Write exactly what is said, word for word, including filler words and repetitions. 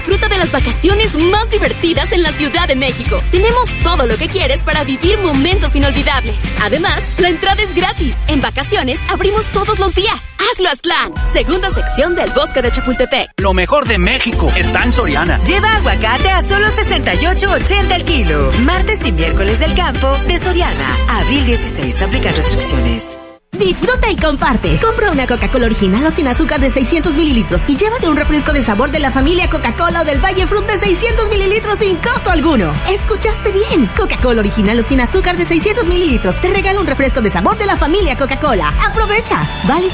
disfruta de las vacaciones más divertidas en la Ciudad de México. Tenemos todo lo que quieres para vivir momentos inolvidables. Además, la entrada es gratis. En vacaciones abrimos todos los días. Hazlo Aztlán. Segunda sección del Bosque de Chapultepec. Lo mejor de México está en Soriana. Lleva aguacate a solo sesenta y ocho ochenta el kilo. Martes y miércoles del campo de Soriana. Abril dieciséis. Aplican restricciones. Disfruta y comparte. Compra una Coca-Cola original o sin azúcar de seiscientos mililitros y llévate un refresco de sabor de la familia Coca-Cola o del Valle Fruit de seiscientos mililitros sin costo alguno. ¿Escuchaste bien? Coca-Cola original o sin azúcar de seiscientos mililitros te regala un refresco de sabor de la familia Coca-Cola. ¡Aprovecha! Válido